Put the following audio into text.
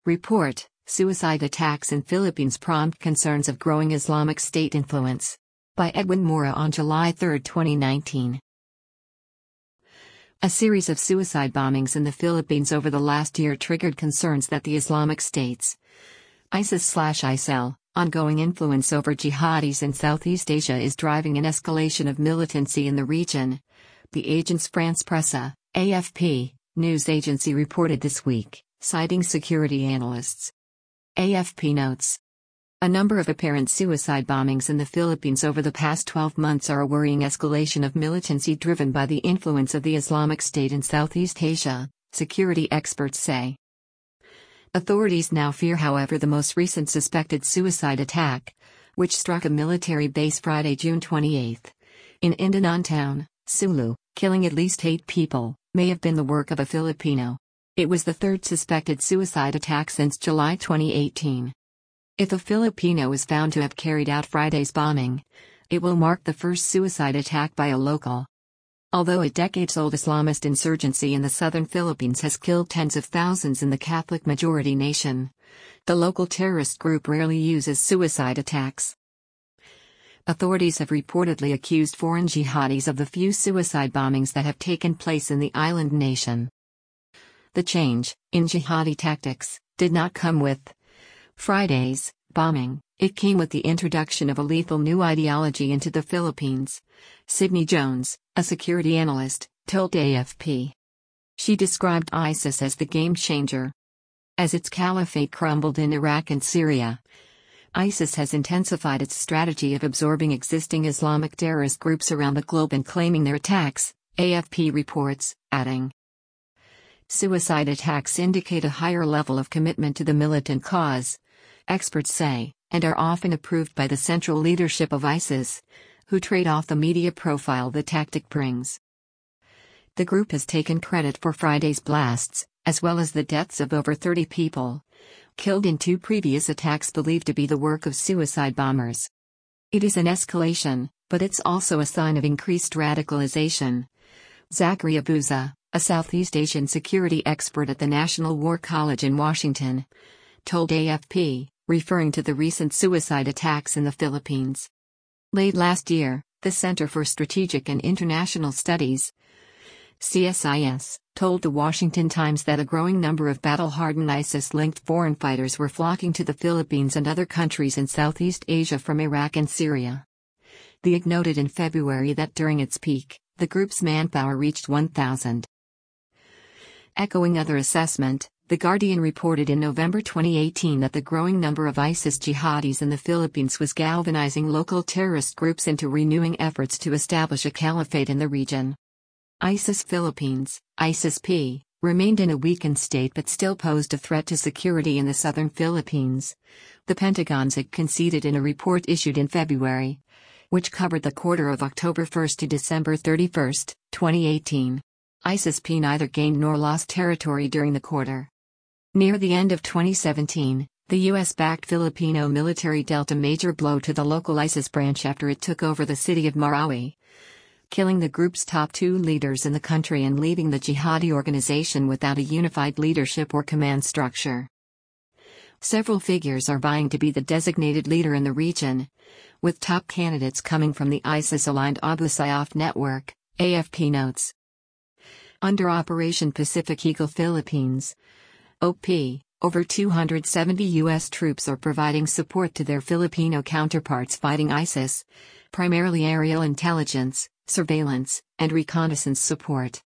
Report: Suicide attacks in Philippines prompt concerns of growing Islamic State influence. By Edwin Mora on July 3, 2019. A series of suicide bombings in the Philippines over the last year triggered concerns that the Islamic State's ISIS/ISIL ongoing influence over jihadis in Southeast Asia is driving an escalation of militancy in the region. The Agence France-Presse, AFP, news agency reported this week, citing security analysts. AFP notes, a number of apparent suicide bombings in the Philippines over the past 12 months are a worrying escalation of militancy driven by the influence of the Islamic State in Southeast Asia, security experts say. Authorities now fear, however, the most recent suspected suicide attack, which struck a military base Friday, June 28, in Indanan Town, Sulu, killing at least 8 people, may have been the work of a Filipino. It was the third suspected suicide attack since July 2018. If a Filipino is found to have carried out Friday's bombing, it will mark the first suicide attack by a local. Although a decades-old Islamist insurgency in the southern Philippines has killed tens of thousands in the Catholic-majority nation, the local terrorist group rarely uses suicide attacks. Authorities have reportedly accused foreign jihadis of the few suicide bombings that have taken place in the island nation. The change in jihadi tactics did not come with Friday's bombing, it came with the introduction of a lethal new ideology into the Philippines, Sydney Jones, a security analyst, told AFP. She described ISIS as the game changer. As its caliphate crumbled in Iraq and Syria, ISIS has intensified its strategy of absorbing existing Islamic terrorist groups around the globe and claiming their attacks, AFP reports, adding. Suicide attacks indicate a higher level of commitment to the militant cause, experts say, and are often approved by the central leadership of ISIS, who trade off the media profile the tactic brings. The group has taken credit for Friday's blasts, as well as the deaths of over 30 people, killed in 2 previous attacks believed to be the work of suicide bombers. It is an escalation, but it's also a sign of increased radicalization. Zachary Abuza, a Southeast Asian security expert at the National War College in Washington, told AFP, referring to the recent suicide attacks in the Philippines. Late last year, the Center for Strategic and International Studies, CSIS, told the Washington Times that a growing number of battle-hardened ISIS-linked foreign fighters were flocking to the Philippines and other countries in Southeast Asia from Iraq and Syria. The IG noted in February that during its peak, the group's manpower reached 1,000. Echoing other assessment, The Guardian reported in November 2018 that the growing number of ISIS jihadis in the Philippines was galvanizing local terrorist groups into renewing efforts to establish a caliphate in the region. ISIS Philippines, ISIS-P, remained in a weakened state but still posed a threat to security in the southern Philippines, the Pentagon's IG conceded in a report issued in February, which covered the quarter of October 1 to December 31, 2018. ISIS-P neither gained nor lost territory during the quarter. Near the end of 2017, the U.S.-backed Filipino military dealt a major blow to the local ISIS branch after it took over the city of Marawi, killing the group's top 2 leaders in the country and leaving the jihadi organization without a unified leadership or command structure. Several figures are vying to be the designated leader in the region, with top candidates coming from the ISIS-aligned Abu Sayyaf network, AFP notes. Under Operation Pacific Eagle Philippines, OP, over 270 U.S. troops are providing support to their Filipino counterparts fighting ISIS, primarily aerial intelligence, surveillance, and reconnaissance support.